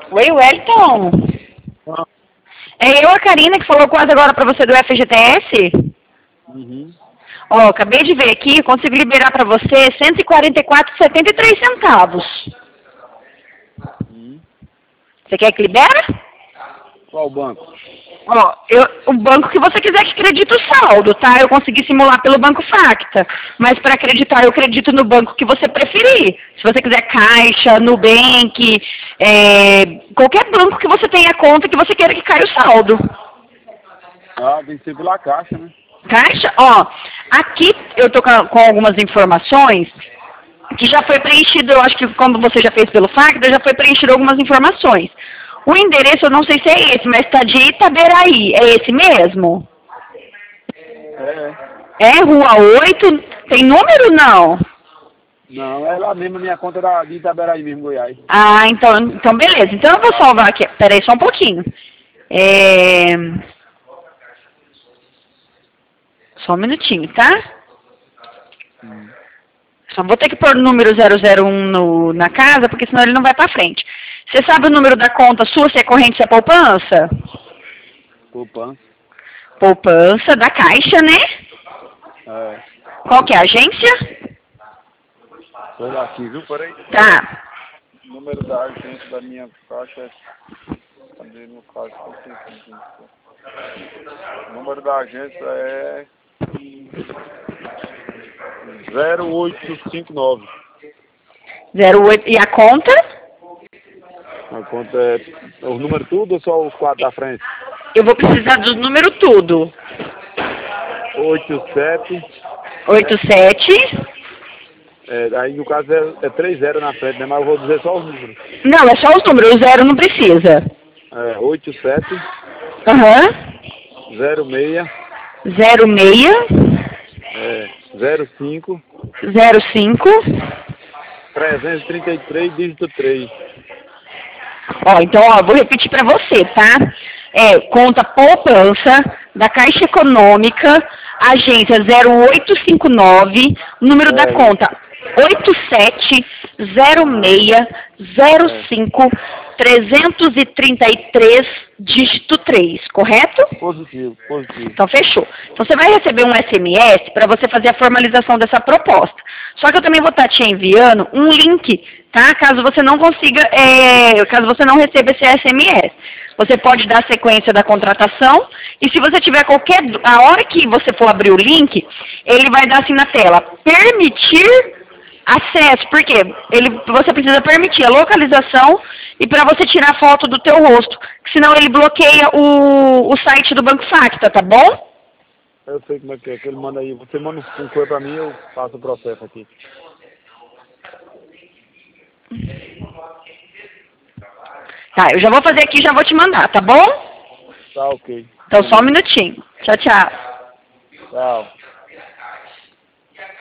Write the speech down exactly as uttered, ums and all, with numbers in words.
Oi, Wellington. Ah. É eu, a Karina, que falou quase agora pra você do F G T S. Uhum. Ó, acabei de ver aqui, consigo liberar pra você cento e quarenta e quatro reais e setenta e três centavos. Uhum. Você quer que libera? Qual banco? Ó, eu, o banco que você quiser que acredite o saldo, tá? Eu consegui simular pelo Banco Facta. Mas para acreditar, eu acredito no banco que você preferir. Se você quiser Caixa, Nubank, é, qualquer banco que você tenha conta que você queira que caia o saldo. Ah, tem que ser pela Caixa, né? Caixa, ó, aqui eu tô com, com algumas informações que já foi preenchido, eu acho que quando você já fez pelo Facta, já foi preenchido algumas informações. O endereço eu não sei se é esse, mas está de Itaberaí. É esse mesmo? É. É, Rua oito. Tem número, não? Não, é lá mesmo, a minha conta da, de Itaberaí mesmo, Goiás. Ah, então, então beleza. Então eu vou salvar aqui. Peraí só um pouquinho. É... Só um minutinho, tá? Hum. Só vou ter que pôr o número zero zero um no, na casa, porque senão ele não vai pra frente. Você sabe o número da conta sua, se é corrente, se é poupança? Poupança. Poupança da Caixa, né? É. Qual que é a agência? Foi aqui, viu? Peraí. Tá. O número da agência da minha caixa é... Cadê no caixa? O número da agência é... zero oito cinco nove. zero oito. E a conta? A conta é... O número tudo ou só os quatro da frente? Eu vou precisar do número tudo. oito sete. oito sete. É, aí no caso é, é três zero na frente, né? Mas eu vou dizer só os números. Não, é só os números. O zero não precisa. É, oito sete. Aham. zero seis. zero seis. É, zero cinco. zero cinco. trezentos e trinta e três, dígito três. Ó, então, ó, vou repetir pra você, tá? É, conta poupança da Caixa Econômica, agência zero oito cinco nove, número da É, conta oito sete zero seis zero cinco trezentos e trinta e três, dígito três, correto? positivo, positivo. Então, fechou. Então, você vai receber um S M S para você fazer a formalização dessa proposta. Só que eu também vou estar te enviando um link, tá? Caso você não consiga, é, caso você não receba esse S M S. Você pode dar sequência da contratação e se você tiver qualquer... A hora que você for abrir o link, ele vai dar assim na tela, permitir acesso, porque ele, você precisa permitir a localização e para você tirar foto do teu rosto, senão ele bloqueia o, o site do Banco Facta, tá bom? Eu sei como é que é, que ele manda aí. Você manda um coisa pra mim, eu faço o processo aqui. Tá, eu já vou fazer aqui e já vou te mandar, tá bom? Tá ok. Então só um minutinho. Tchau, tchau. Tchau.